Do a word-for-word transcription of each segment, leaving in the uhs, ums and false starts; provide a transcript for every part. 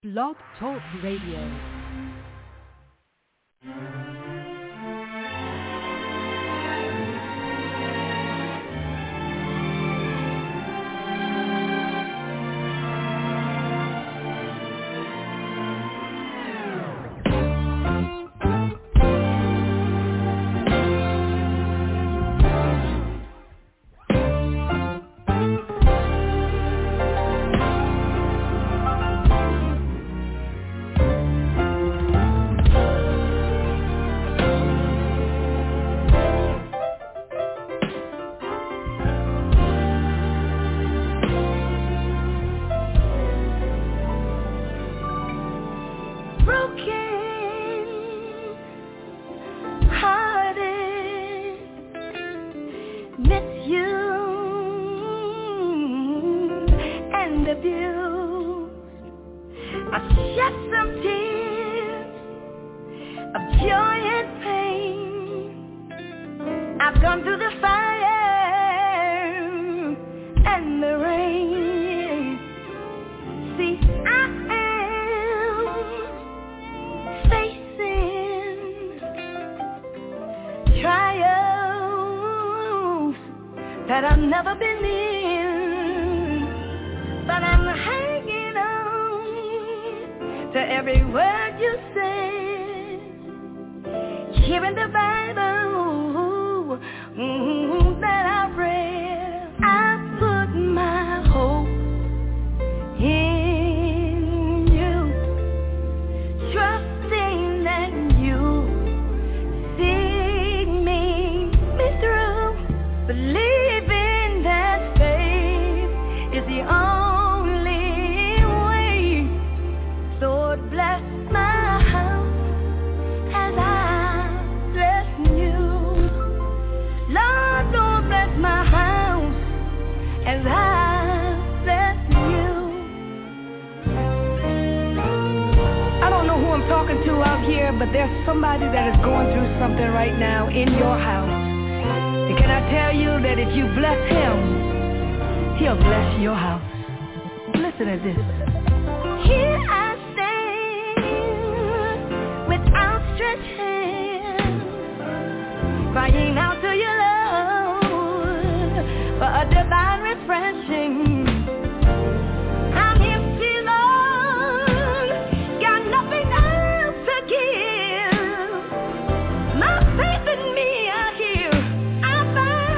Blog Talk Radio.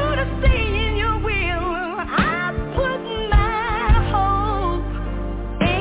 In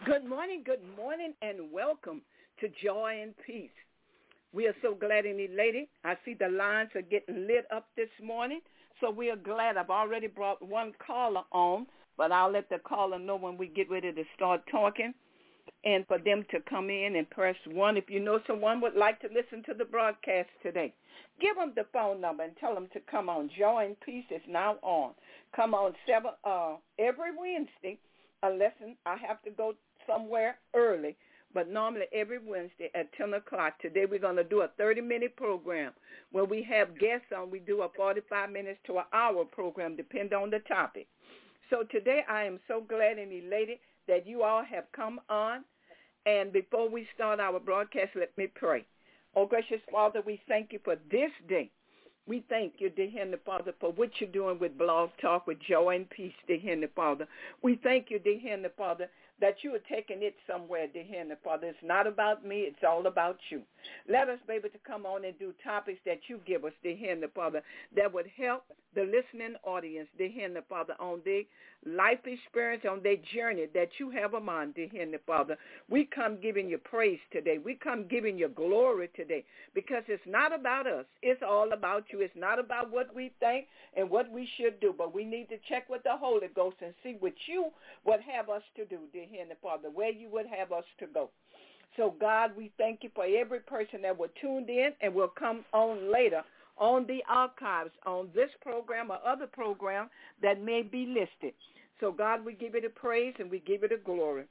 Good morning, good morning, and welcome to Joy and Peace. We are so glad and elated. I see the lines are getting lit up this morning, so we are glad. I've already brought one caller on, but I'll let the caller know when we get ready to start talking, and for them to come in and press one. If you know someone would like to listen to the broadcast today, give them the phone number and tell them to come on. Joy and Peace is now on. Come on seven, uh, every Wednesday, unless I have to go somewhere early, but normally every Wednesday at ten o'clock. Today we're going to do a thirty-minute program. When we have guests on, we do a forty-five minutes to an hour program, depending on the topic. So today I am so glad and elated that you all have come on. And before we start our broadcast, let me pray. Oh, gracious Father, we thank you for this day. We thank you, dear Heavenly Father, for what you're doing with Blog Talk, with Joy and Peace, dear Heavenly Father. We thank you, dear Heavenly Father, that you are taking it somewhere, dear Heavenly Father. It's not about me. It's all about you. Let us be able to come on and do topics that you give us, dear Heavenly Father, that would help the listening audience, dear Heavenly Father, on their life experience, on their journey that you have them on, dear Heavenly Father. We come giving you praise today. We come giving you glory today because it's not about us. It's all about you. It's not about what we think and what we should do, but we need to check with the Holy Ghost and see what you would have us to do, dear Heavenly Father, where you would have us to go. So, God, we thank you for every person that will tune in and will come on later on the archives on this program or other program that may be listed. So, God, we give you the praise and we give you the glory.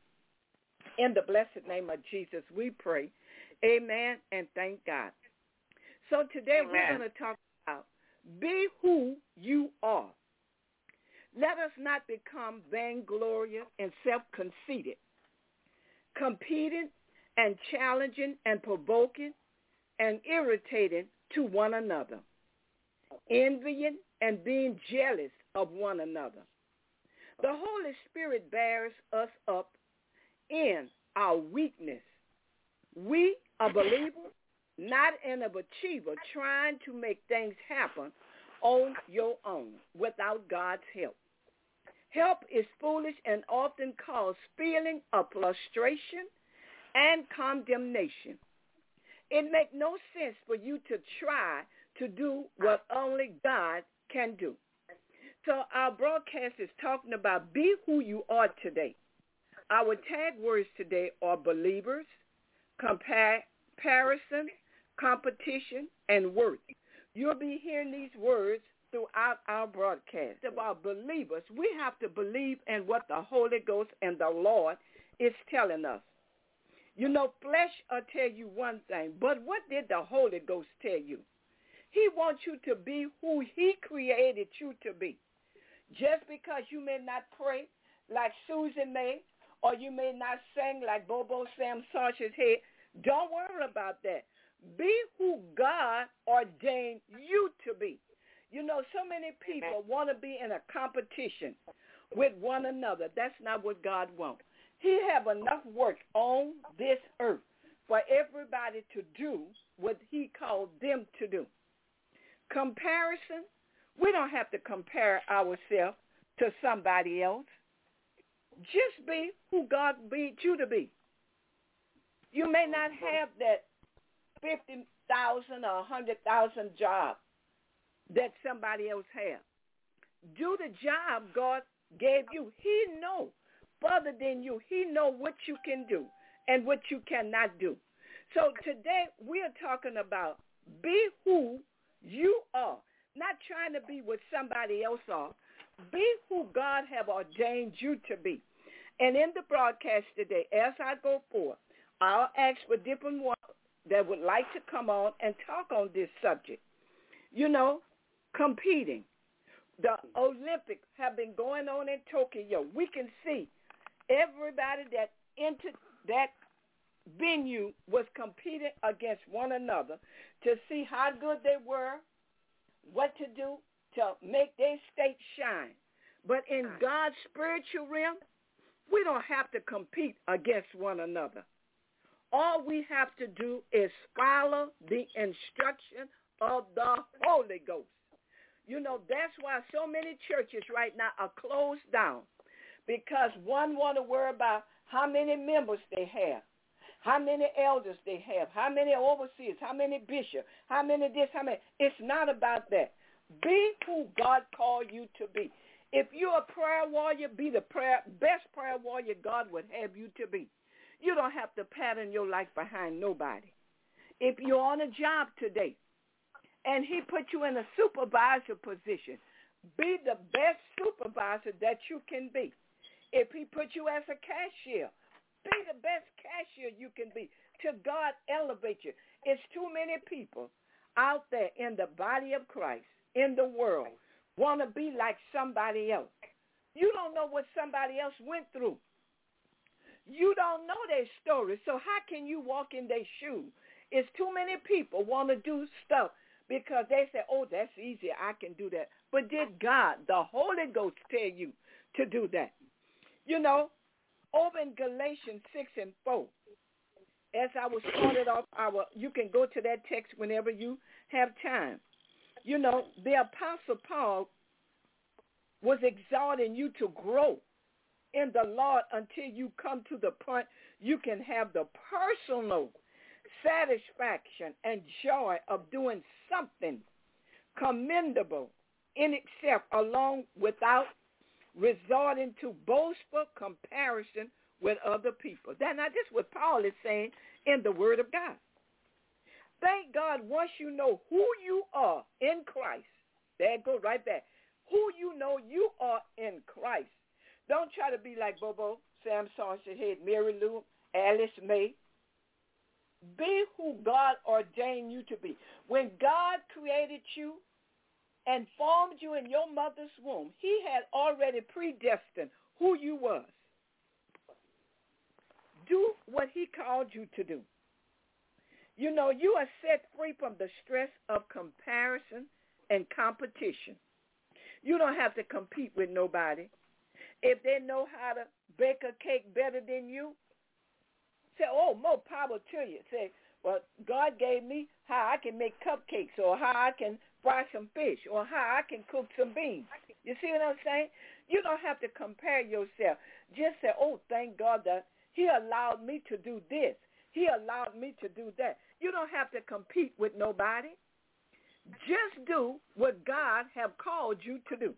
In the blessed name of Jesus, we pray. Amen and thank God. So today Amen. We're going to talk about be who you are. Let us not become vainglorious and self-conceited, competing and challenging and provoking and irritating to one another, envying and being jealous of one another. The Holy Spirit bears us up in our weakness. We are believers, not an achiever, trying to make things happen on your own without God's help. Help is foolish and often cause feeling of frustration and condemnation. It makes no sense for you to try to do what only God can do. So our broadcast is talking about be who you are today. Our tag words today are believers, comparison, competition, and worth. You'll be hearing these words throughout our broadcast. About believers, we have to believe in what the Holy Ghost and the Lord is telling us. You know, flesh will tell you one thing, but what did the Holy Ghost tell you? He wants you to be who he created you to be. Just because you may not pray like Susan may, or you may not sing like Bobo Sam Sarsha's head, don't worry about that. Be who God ordained you to be. You know, so many people want to be in a competition with one another. That's not what God wants. He have enough work on this earth for everybody to do what he called them to do. Comparison, we don't have to compare ourselves to somebody else. Just be who God made you to be. You may not have that fifty thousand or one hundred thousand job that somebody else has. Do the job God gave you. He know further than you. He know what you can do and what you cannot do. So today we are talking about be who you are, not trying to be what somebody else are. Be who God have ordained you to be. And in the broadcast today, as I go forth, I'll ask for different ones that would like to come on and talk on this subject. You know, competing. The Olympics have been going on in Tokyo. We can see everybody that entered that venue was competing against one another to see how good they were, what to do to make their state shine. But in God's spiritual realm, we don't have to compete against one another. All we have to do is follow the instruction of the Holy Ghost. You know, that's why so many churches right now are closed down, because one want to worry about how many members they have, how many elders they have, how many overseers, how many bishops, how many this, how many. It's not about that. Be who God called you to be. If you're a prayer warrior, be the prayer, best prayer warrior God would have you to be. You don't have to pattern your life behind nobody. If you're on a job today and he put you in a supervisor position, be the best supervisor that you can be. If he put you as a cashier, be the best cashier you can be till God elevate you. It's too many people out there in the body of Christ, in the world, want to be like somebody else. You don't know what somebody else went through. You don't know their story, so how can you walk in their shoes? It's too many people want to do stuff because they say, oh, that's easy, I can do that. But did God, the Holy Ghost, tell you to do that? You know, over in Galatians six and four, as I was started off, our, you can go to that text whenever you have time. You know, the Apostle Paul was exhorting you to grow in the Lord until you come to the point you can have the personal satisfaction and joy of doing something commendable in itself, along without resorting to boastful comparison with other people. That's not just what Paul is saying in the Word of God. Thank God once you know who you are in Christ, there it goes right back, who you know you are in Christ. Don't try to be like Bobo, Sam Sausage Head, Mary Lou, Alice May. Be who God ordained you to be. When God created you and formed you in your mother's womb, he had already predestined who you was. Do what he called you to do. You know, you are set free from the stress of comparison and competition. You don't have to compete with nobody. If they know how to bake a cake better than you, say, oh, more power to you. Say, well, God gave me how I can make cupcakes, or how I can fry some fish, or how I can cook some beans. You see what I'm saying? You don't have to compare yourself. Just say, oh, thank God that he allowed me to do this. He allowed me to do that. You don't have to compete with nobody. Just do what God have called you to do.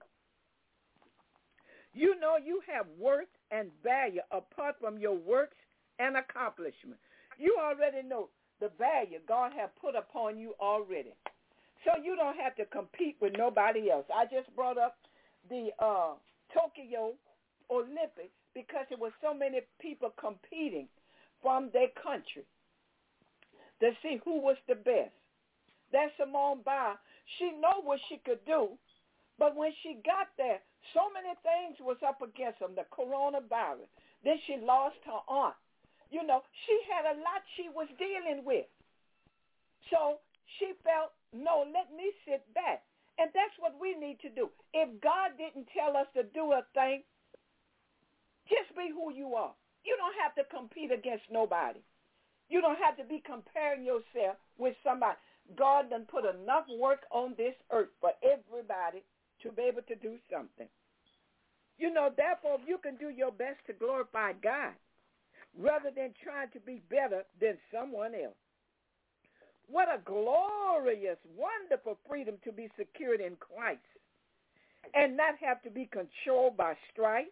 You know you have worth and value apart from your works and accomplishment. You already know the value God have put upon you already. So you don't have to compete with nobody else. I just brought up the uh, Tokyo Olympics because there were so many people competing from their country to see who was the best. That Simone Biles, she know what she could do, but when she got there, so many things was up against them, the coronavirus. Then she lost her aunt. You know, she had a lot she was dealing with. So she felt, no, let me sit back. And that's what we need to do. If God didn't tell us to do a thing, just be who you are. You don't have to compete against nobody. You don't have to be comparing yourself with somebody. God done put enough work on this earth for everybody to be able to do something. You know, therefore, you can do your best to glorify God rather than trying to be better than someone else. What a glorious, wonderful freedom to be secured in Christ and not have to be controlled by strife,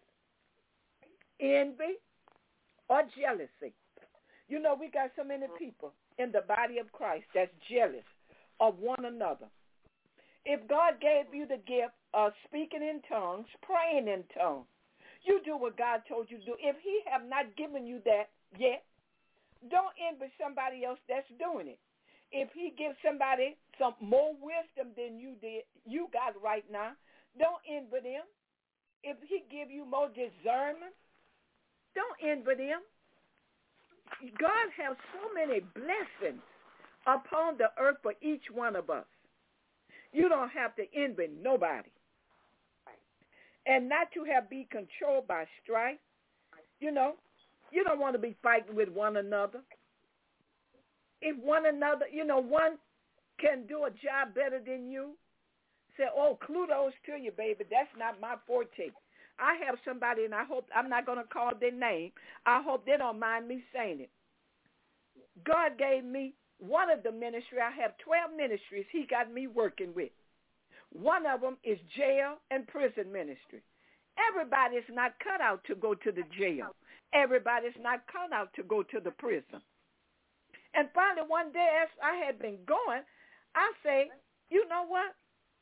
envy, or jealousy. You know, we got so many people in the body of Christ that's jealous of one another. If God gave you the gift of speaking in tongues, praying in tongues, you do what God told you to do. If he have not given you that yet, don't envy somebody else that's doing it. If he gives somebody some more wisdom than you did, you got right now, don't envy them. If he give you more discernment, don't envy them. God has so many blessings upon the earth for each one of us. You don't have to envy nobody. And not to have be controlled by strife. You know, you don't want to be fighting with one another. If one another, you know, one can do a job better than you, say, oh, kudos to you, baby. That's not my forte. I have somebody, and I hope I'm not going to call their name. I hope they don't mind me saying it. God gave me one of the ministry. I have twelve ministries he got me working with. One of them is jail and prison ministry. Everybody's not cut out to go to the jail. Everybody's not cut out to go to the prison. And finally, one day, as I had been going, I say, you know what?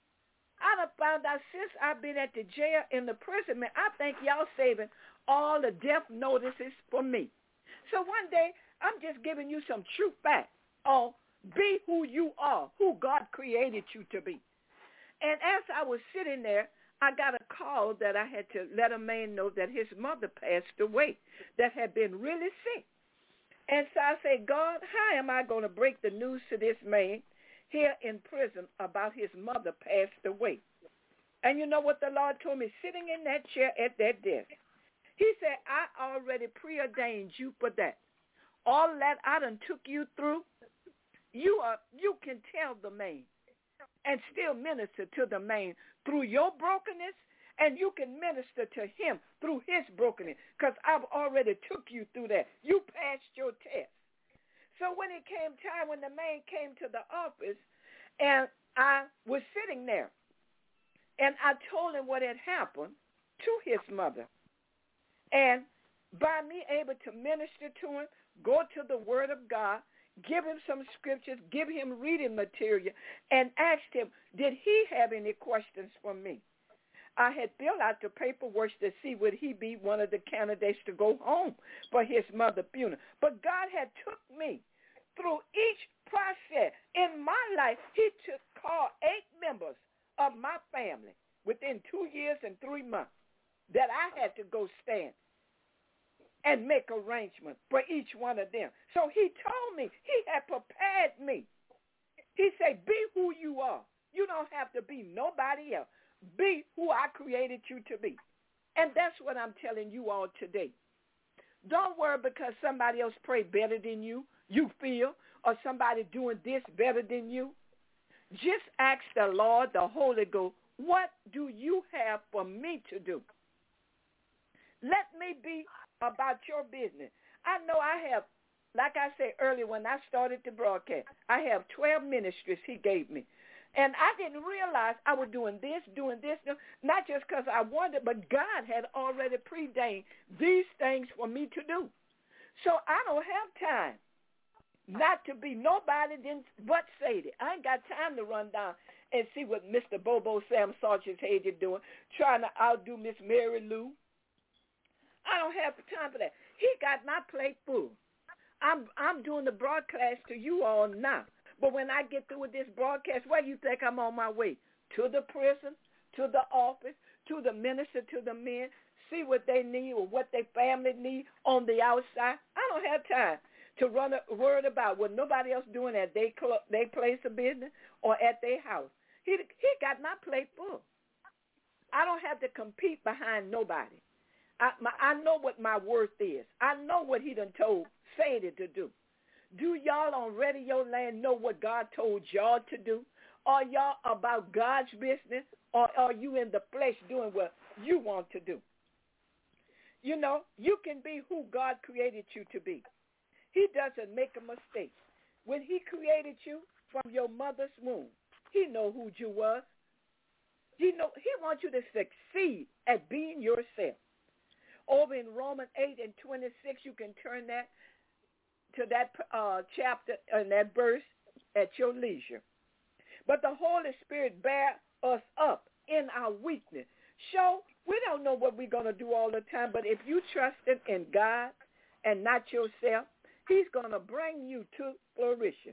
I done found out since I've been at the jail and the prison, man, I think y'all saving all the death notices for me. So one day, I'm just giving you some true facts on be who you are, who God created you to be. And as I was sitting there, I got a call that I had to let a man know that his mother passed away, that had been really sick. And so I said, God, how am I going to break the news to this man here in prison about his mother passed away? And you know what the Lord told me, sitting in that chair at that desk? He said, I already preordained you for that. All that I done took you through, you are you can tell the man and still minister to the man through your brokenness, and you can minister to him through his brokenness, because I've already took you through that. You passed your test. So when it came time, when the man came to the office, and I was sitting there, and I told him what had happened to his mother. And by me able to minister to him, go to the Word of God, give him some scriptures, give him reading material, and asked him, did he have any questions for me? I had filled out the paperwork to see would he be one of the candidates to go home for his mother's funeral. But God had took me through each process. In my life, he took called eight members of my family within two years and three months that I had to go stand and make arrangements for each one of them. So he told me, he had prepared me. He said, be who you are. You don't have to be nobody else. Be who I created you to be. And that's what I'm telling you all today. Don't worry because somebody else prayed better than you, you feel, or somebody doing this better than you. Just ask the Lord, the Holy Ghost, what do you have for me to do? Let me be about your business. I know I have, like I said earlier when I started the broadcast, I have twelve ministries he gave me. And I didn't realize I was doing this, doing this, not just because I wanted, but God had already preordained these things for me to do. So I don't have time not to be nobody but Sadie. I ain't got time to run down and see what Mister Bobo Sam Sanchez is doing, trying to outdo Miss Mary Lou. I don't have the time for that. He got my plate full. I'm I'm doing the broadcast to you all now. But when I get through with this broadcast, where do you think I'm on my way? To the prison, to the office, to the minister, to the men, see what they need or what their family need on the outside. I don't have time to run a word about what nobody else doing at their cl- they place of business or at their house. He he got my plate full. I don't have to compete behind nobody. I, my, I know what my worth is. I know what he done told Sadie to do. Do y'all on Radio Land know what God told y'all to do? Are y'all about God's business, or are you in the flesh doing what you want to do? You know, you can be who God created you to be. He doesn't make a mistake. When he created you from your mother's womb, he know who you was. He know he wants you to succeed at being yourself. Over in Romans eight and twenty-six, you can turn that to that uh, chapter and that verse at your leisure. But the Holy Spirit bear us up in our weakness. So we don't know what we're going to do all the time, but if you trust in God and not yourself, he's going to bring you to flourishing.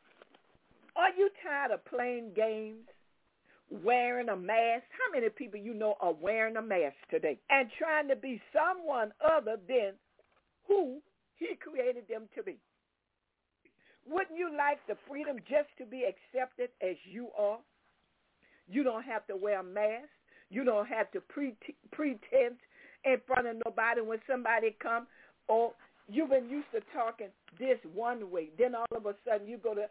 Are you tired of playing games, wearing a mask? How many people you know are wearing a mask today and trying to be someone other than who he created them to be? Wouldn't you like the freedom just to be accepted as you are? You don't have to wear a mask. You don't have to pre- pretend in front of nobody when somebody comes, or you've been used to talking this one way. Then all of a sudden you go to,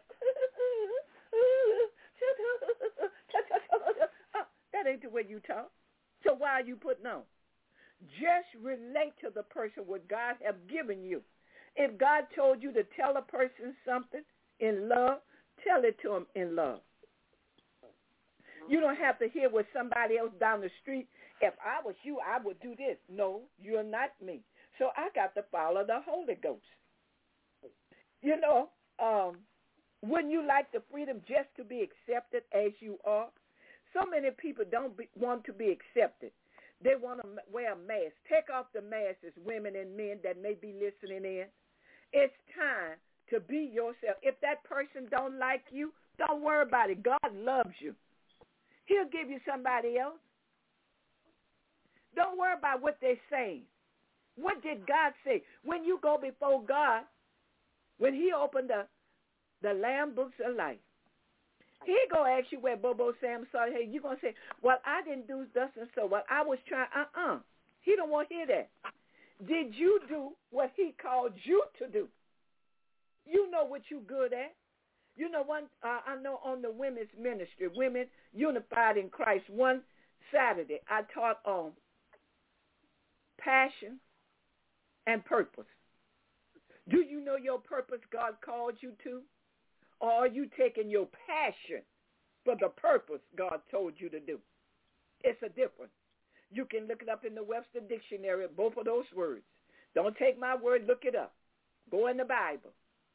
that ain't the way you talk. So why are you putting on? Just relate to the person what God have given you. If God told you to tell a person something in love, tell it to them in love. You don't have to hear what somebody else down the street. If I was you, I would do this. No, you're not me. So I got to follow the Holy Ghost. You know, um, wouldn't you like the freedom just to be accepted as you are? So many people don't be, want to be accepted. They want to wear a mask. Take off the masks, women and men that may be listening in. It's time to be yourself. If that person don't like you, don't worry about it. God loves you. He'll give you somebody else. Don't worry about what they're saying. What did God say? When you go before God, when he opened the, the Lamb books of life, he going to ask you where Bobo Sam saw. Hey, you're going to say, well, I didn't do thus and so. Well, I was trying. Uh-uh. He don't want to hear that. Did you do what he called you to do? You know what you good at. You know, one. Uh, I know on the women's ministry, Women Unified in Christ, one Saturday, I taught on passion and purpose. Do you know your purpose God called you to? Or are you taking your passion for the purpose God told you to do? It's a difference. You can look it up in the Webster Dictionary, both of those words. Don't take my word, look it up. Go in the Bible.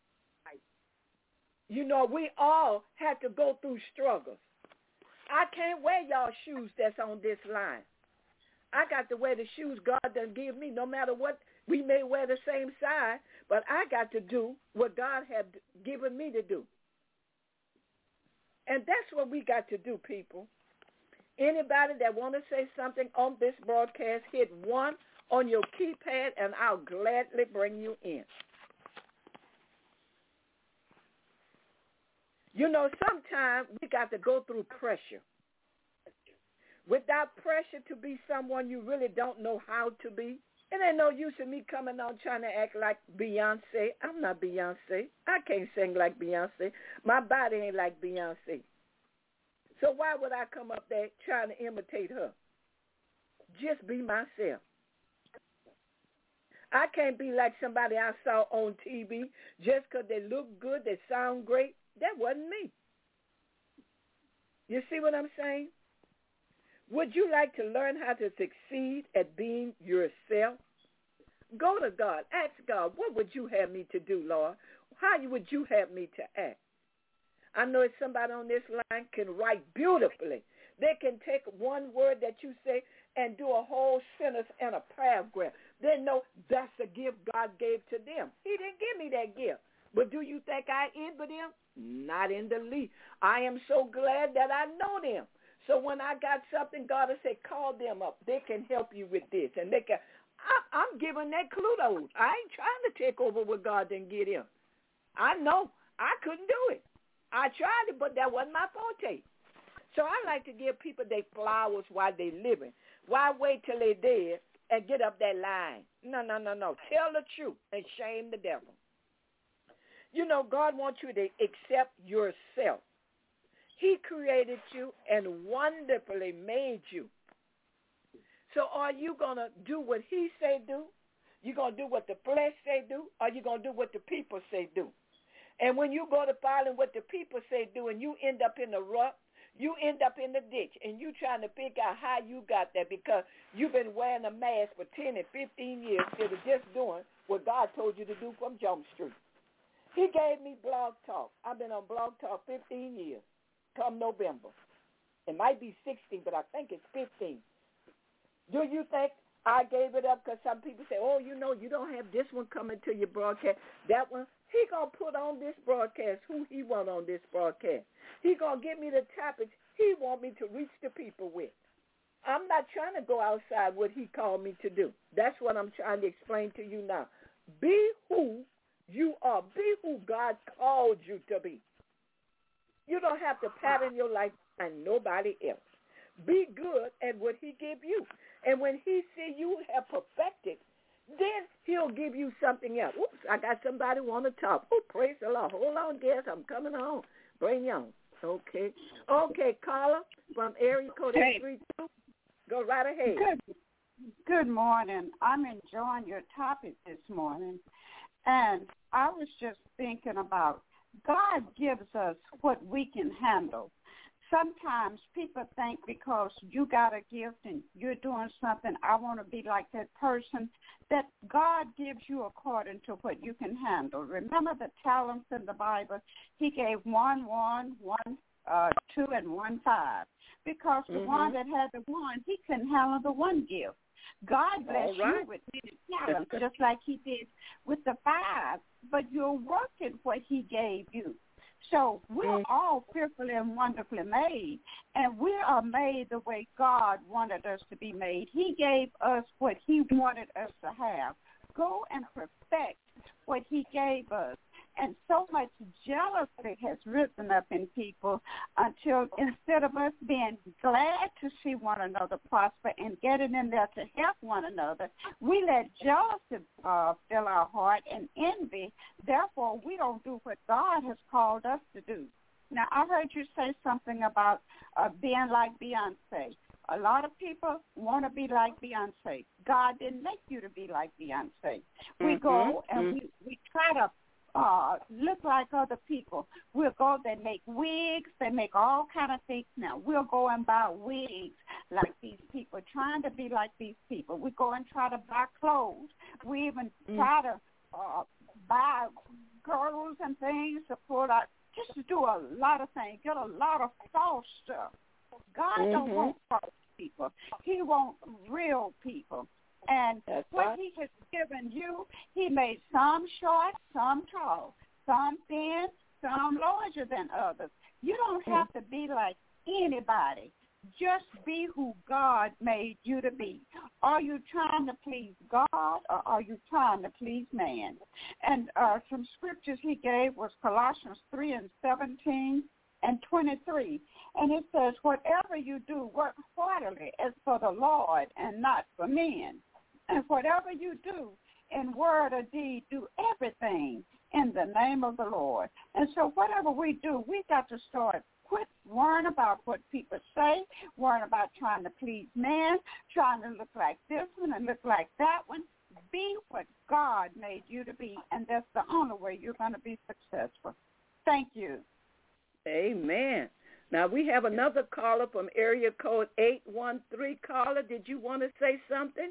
You know, we all had to go through struggles. I can't wear y'all shoes that's on this line. I got to wear the shoes God done give me, no matter what. We may wear the same size, but I got to do what God had given me to do. And that's what we got to do, people. Anybody that want to say something on this broadcast, hit one on your keypad, and I'll gladly bring you in. You know, sometimes we got to go through pressure. Without pressure to be someone you really don't know how to be, it ain't no use in me coming on trying to act like Beyonce. I'm not Beyonce. I can't sing like Beyonce. My body ain't like Beyonce. So why would I come up there trying to imitate her? Just be myself. I can't be like somebody I saw on T V just because they look good, they sound great. That wasn't me. You see what I'm saying? Would you like to learn how to succeed at being yourself? Go to God. Ask God, what would you have me to do, Lord? How would you have me to act? I know if somebody on this line can write beautifully. They can take one word that you say and do a whole sentence and a paragraph. They know that's a gift God gave to them. He didn't give me that gift. But do you think I envy them? Not in the least. I am so glad that I know them. So when I got something, God will say, call them up. They can help you with this. And they can. I, I'm giving that kudos. I ain't trying to take over what God didn't get him. I know I couldn't do it. I tried it, but that wasn't my forte. So I like to give people their flowers while they living. Why wait till they dead and get up that line? No, no, no, no. Tell the truth and shame the devil. You know, God wants you to accept yourself. He created you and wonderfully made you. So are you going to do what he say do? You going to do what the flesh say do? Or you going to do what the people say do? And when you go to following what the people say do and you end up in the rut, you end up in the ditch, and you trying to figure out how you got there because you've been wearing a mask for ten and fifteen years instead of just doing what God told you to do from Jump Street. He gave me Blog Talk. I've been on Blog Talk fifteen years. Come November. It might be sixteen, but I think it's fifteen. Do you think I gave it up because some people say, oh, you know, you don't have this one coming to your broadcast. That one, he going to put on this broadcast who he want on this broadcast. He going to give me the topics he want me to reach the people with. I'm not trying to go outside what he called me to do. That's what I'm trying to explain to you now. Be who you are. Be who God called you to be. You don't have to pattern your life on nobody else. Be good at what he give you. And when he see you have perfected, then he'll give you something else. Oops, I got somebody want to talk. Oh, praise the Lord. Hold on, guys. I'm coming home. Bring you on. Okay. Okay, caller from area code eight three two. Go right ahead. Good, Good morning. I'm enjoying your topic this morning. And I was just thinking about God gives us what we can handle. Sometimes people think because you got a gift and you're doing something, I want to be like that person, that God gives you according to what you can handle. Remember the talents in the Bible? He gave one, one, one, uh, two, and one, five. Because the mm-hmm. one that had the one, he couldn't handle the one gift. God bless right. you with many talents, just like he did with the five, but you're working what he gave you. So we're mm. all fearfully and wonderfully made, and we are made the way God wanted us to be made. He gave us what he wanted us to have. Go and perfect what he gave us. And so much jealousy has risen up in people until instead of us being glad to see one another prosper and getting in there to help one another, we let jealousy uh, fill our heart and envy. Therefore, we don't do what God has called us to do. Now, I heard you say something about uh, being like Beyonce. A lot of people want to be like Beyonce. God didn't make you to be like Beyonce. We mm-hmm. go and mm-hmm. we, we try to Uh, look like other people. We'll go, they make wigs, they make all kind of things now. We'll go and buy wigs like these people, trying to be like these people. We go and try to buy clothes. We even mm. try to uh, buy girdles and things to pull out, just to do a lot of things, get a lot of false stuff. God mm-hmm. don't want false people. He wants real people. And That's what right. he has given you, he made some short, some tall, some thin, some larger than others. You don't have to be like anybody. Just be who God made you to be. Are you trying to please God or are you trying to please man? And uh, some scriptures he gave was Colossians three and seventeen and twenty-three. And it says, whatever you do, work heartily as for the Lord and not for men. And whatever you do in word or deed, do everything in the name of the Lord. And so whatever we do, we got to start quit worrying about what people say, worrying about trying to please man, trying to look like this one and look like that one. Be what God made you to be, and that's the only way you're going to be successful. Thank you. Amen. Now, we have another caller from area code eight one three. Caller, did you want to say something?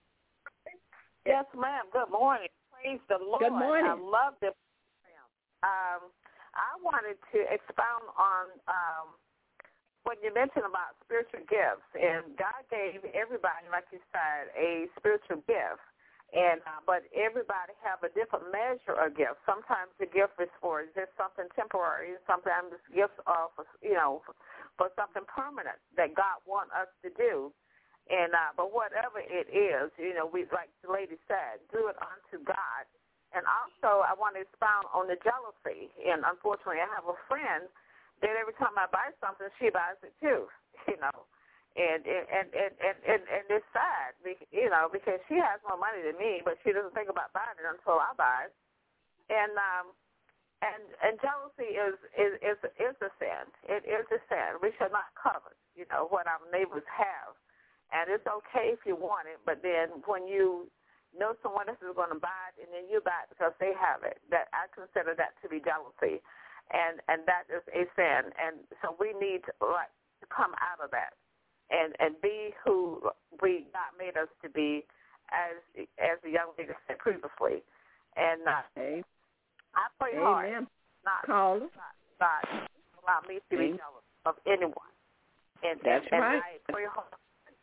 Yes, ma'am. Good morning. Praise the Lord. Good morning. I love this program. Um, I wanted to expound on um, what you mentioned about spiritual gifts. And God gave everybody, like you said, a spiritual gift. And uh, but everybody have a different measure of gifts. Sometimes the gift is for just something temporary. Sometimes the gifts are for, you know, for something permanent that God wants us to do. And uh, but whatever it is, you know, we like the lady said, do it unto God. And also, I want to expound on the jealousy. And unfortunately, I have a friend that every time I buy something, she buys it too. You know, and and and and and, and it's sad, you know, because she has more money than me, but she doesn't think about buying it until I buy it. And um, and and jealousy is is is is a sin. It is a sin. We should not covet, you know, what our neighbors have. And it's okay if you want it, but then when you know someone else is going to buy it and then you buy it because they have it, that I consider that to be jealousy, and and that is a sin. And so we need to like to come out of that and and be who we God made us to be, as as the young lady said previously. And uh, okay. I pray Amen. hard, not Call. not, not allow me to be Amen. jealous of anyone. And That's and, right. and I pray hard.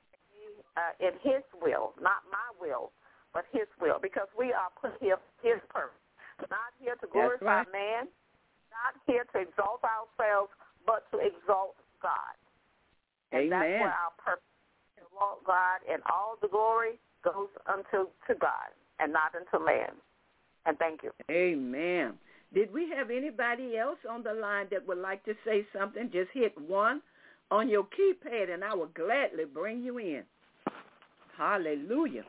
Uh, in his will, not my will, but his will, because we are put here for his purpose. Not here to glorify right. man, not here to exalt ourselves, but to exalt God. And Amen. that's where our purpose is, to exalt God, and all the glory goes unto to God and not unto man. And thank you. Amen. Did we have anybody else on the line that would like to say something? Just hit one on your keypad, and I will gladly bring you in. Hallelujah.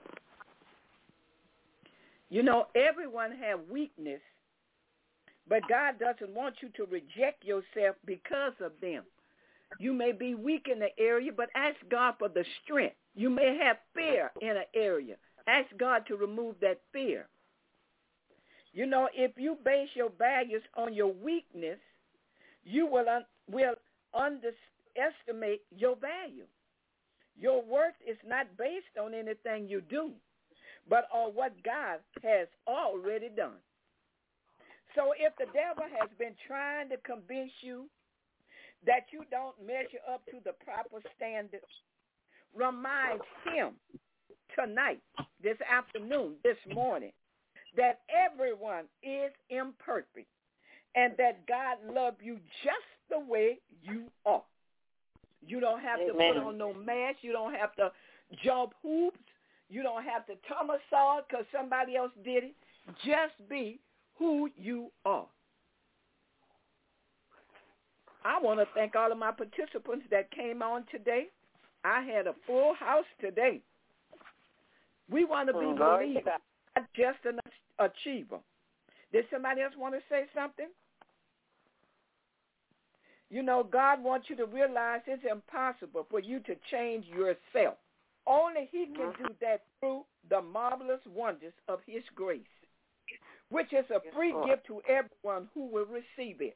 You know, everyone have weakness, but God doesn't want you to reject yourself because of them. You may be weak in the area, but ask God for the strength You may have fear in an area. Ask God to remove that fear. You know, if you base your values on your weakness, you will un- will underestimate your value. Your worth is not based on anything you do, but on what God has already done. So if the devil has been trying to convince you that you don't measure up to the proper standards, remind him tonight, this afternoon, this morning, that everyone is imperfect and that God loves you just the way you are. You don't have Amen. to put on no mask. You don't have to jump hoops. You don't have to somersault because somebody else did it. Just be who you are. I want to thank all of my participants that came on today. I had a full house today. We want to be mm, believers, not just an achiever. Did somebody else want to say something? You know, God wants you to realize it's impossible for you to change yourself. Only he can do that through the marvelous wonders of his grace, which is a free gift to everyone who will receive it.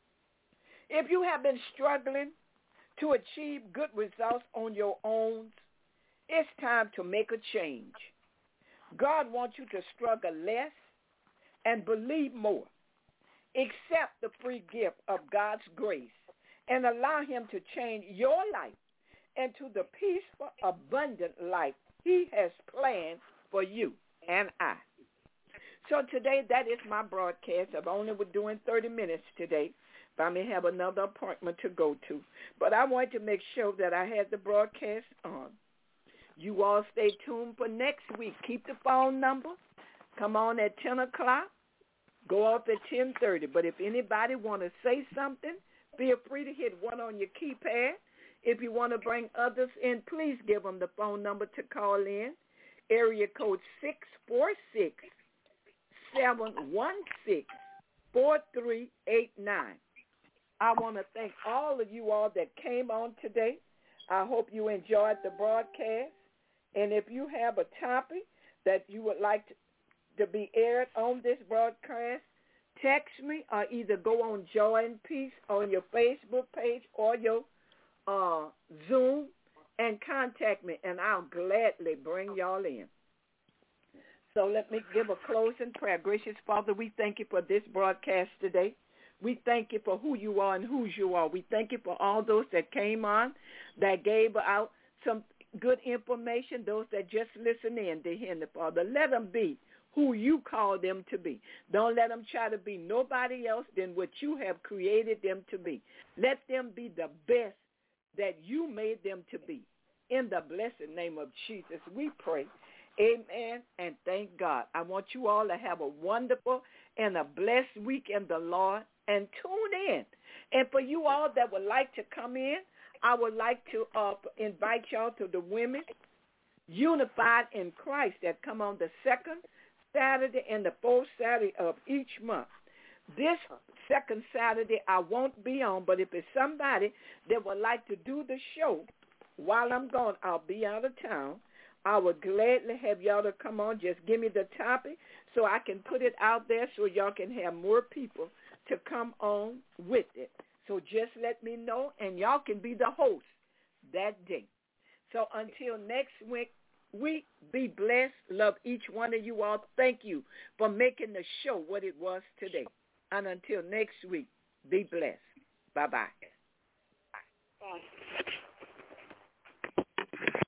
If you have been struggling to achieve good results on your own, it's time to make a change. God wants you to struggle less and believe more. Accept the free gift of God's grace and allow him to change your life into the peaceful, abundant life he has planned for you and I. So today, that is my broadcast. I've only been doing thirty minutes today. I may have another appointment to go to. But I want to make sure that I had the broadcast on. You all stay tuned for next week. Keep the phone number. Come on at ten o'clock. Go off at ten thirty. But if anybody want to say something, feel free to hit one on your keypad. If you want to bring others in, please give them the phone number to call in. Area code six four six, seven one six, four three eight nine. I want to thank all of you all that came on today. I hope you enjoyed the broadcast. And if you have a topic that you would like to, to be aired on this broadcast, text me or either go on Joy and Peace on your Facebook page or your uh, Zoom and contact me, and I'll gladly bring y'all in. So let me give a closing prayer. Gracious Father, we thank you for this broadcast today. We thank you for who you are and whose you are. We thank you for all those that came on, that gave out some good information, those that just listen in to hear the Father. Let them be who you call them to be. Don't let them try to be nobody else than what you have created them to be. Let them be the best that you made them to be. In the blessed name of Jesus, we pray. Amen and thank God. I want you all to have a wonderful and a blessed week in the Lord, and tune in. And for you all that would like to come in, I would like to uh, invite y'all to the Women Unified in Christ that come on the second Saturday and the fourth Saturday of each month. This second Saturday I won't be on, but if it's somebody that would like to do the show while I'm gone, I'll be out of town. I would gladly have y'all to come on. Just give me the topic so I can put it out there so y'all can have more people to come on with it. So just let me know, and y'all can be the host that day. So until next week, week, be blessed. Love each one of you all. Thank you for making the show what it was today. And until next week, be blessed. Bye-bye. Bye.